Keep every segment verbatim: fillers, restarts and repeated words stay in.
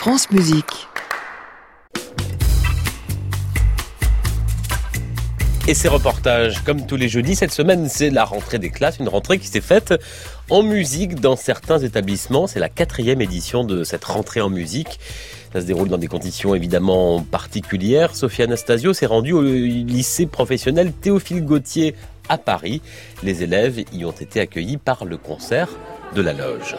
France Musique. Et ces reportages, comme tous les jeudis, cette semaine, c'est la rentrée des classes, une rentrée qui s'est faite en musique dans certains établissements. C'est la quatrième édition de cette rentrée en musique. Ça se déroule dans des conditions évidemment particulières. Sophia Anastasio s'est rendue au lycée professionnel Théophile Gautier à Paris. Les élèves y ont été accueillis par le concert de la Loge.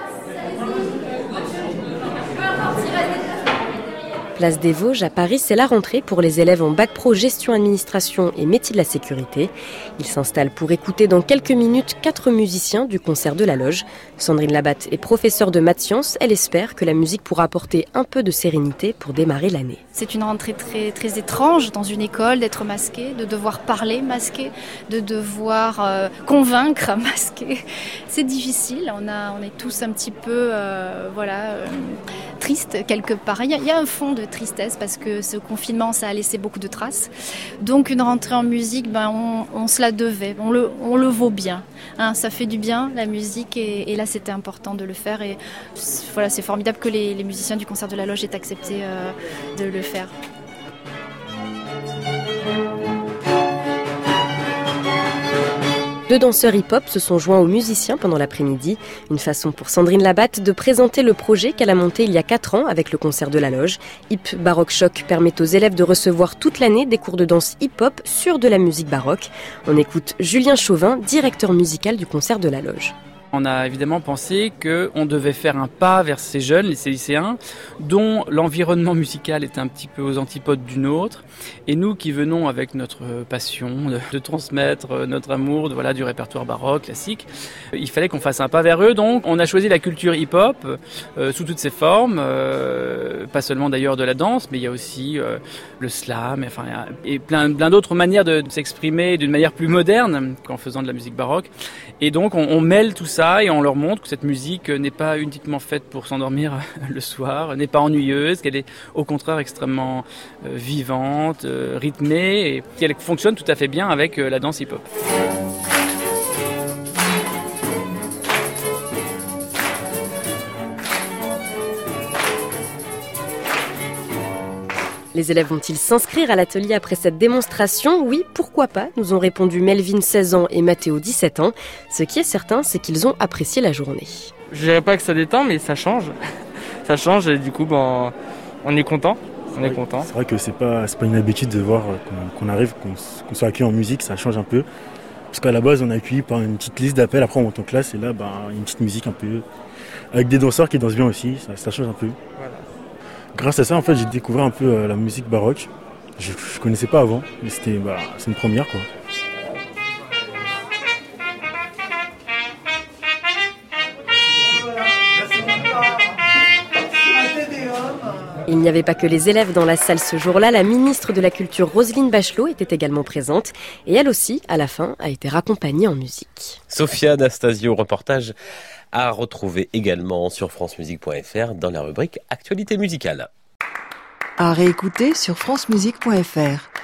Place des Vosges, à Paris, c'est la rentrée pour les élèves en bac pro gestion administration et métiers de la sécurité. Ils s'installent pour écouter dans quelques minutes quatre musiciens du concert de la Loge. Sandrine Labatte est professeure de maths sciences. Elle espère que la musique pourra apporter un peu de sérénité pour démarrer l'année. C'est une rentrée très, très étrange dans une école, d'être masqué, de devoir parler masqué, de devoir euh, convaincre masqué. C'est difficile, on, a, on est tous un petit peu euh, voilà, euh, tristes quelque part. Il y, a, il y a un fond de tristesse parce que ce confinement, ça a laissé beaucoup de traces. Donc une rentrée en musique, ben, on, on se la devait, on le, on le vaut bien. Hein, ça fait du bien, la musique, et, et là c'était important de le faire. Et voilà, c'est formidable que les, les musiciens du concert de la Loge aient accepté euh, de le faire. Deux danseurs hip-hop se sont joints aux musiciens pendant l'après-midi. Une façon pour Sandrine Labatte de présenter le projet qu'elle a monté il y a quatre ans avec le concert de la Loge. Hip Baroque Choc permet aux élèves de recevoir toute l'année des cours de danse hip-hop sur de la musique baroque. On écoute Julien Chauvin, directeur musical du concert de la Loge. On a évidemment pensé qu'on devait faire un pas vers ces jeunes, ces lycéens, dont l'environnement musical est un petit peu aux antipodes du nôtre. Et nous qui venons avec notre passion de, de transmettre notre amour de, voilà, du répertoire baroque, classique, il fallait qu'on fasse un pas vers eux. Donc on a choisi la culture hip-hop euh, sous toutes ses formes, euh, pas seulement d'ailleurs de la danse, mais il y a aussi euh, le slam, et, enfin, et plein, plein d'autres manières de, de s'exprimer d'une manière plus moderne qu'en faisant de la musique baroque. Et donc on, on mêle tout ça et on leur montre que cette musique n'est pas uniquement faite pour s'endormir le soir, n'est pas ennuyeuse, qu'elle est au contraire extrêmement euh, vivante, euh, rythmée, et qu'elle fonctionne tout à fait bien avec euh, la danse hip-hop. Les élèves vont-ils s'inscrire à l'atelier après cette démonstration ? Oui, pourquoi pas, nous ont répondu Melvin, seize ans, et Mathéo, dix-sept ans. Ce qui est certain, c'est qu'ils ont apprécié la journée. Je dirais pas que ça détend, mais ça change. Ça change et du coup, ben, on est content. On est content. C'est vrai que c'est pas, c'est pas une habitude de voir qu'on, qu'on arrive, qu'on, qu'on soit accueilli en musique, ça change un peu. Parce qu'à la base, on est accueilli par une petite liste d'appels, après on monte en classe et là, ben, une petite musique un peu, avec des danseurs qui dansent bien aussi, ça, ça change un peu. Voilà. Grâce à ça, en fait, j'ai découvert un peu euh, la musique baroque. Je ne connaissais pas avant, mais c'était, bah, c'est une première, quoi. Il n'y avait pas que les élèves dans la salle ce jour-là. La ministre de la Culture, Roselyne Bachelot, était également présente. Et elle aussi, à la fin, a été raccompagnée en musique. Sophia Anastasio, reportage à retrouver également sur francemusique point f r dans la rubrique Actualité musicale. À réécouter sur francemusique point f r.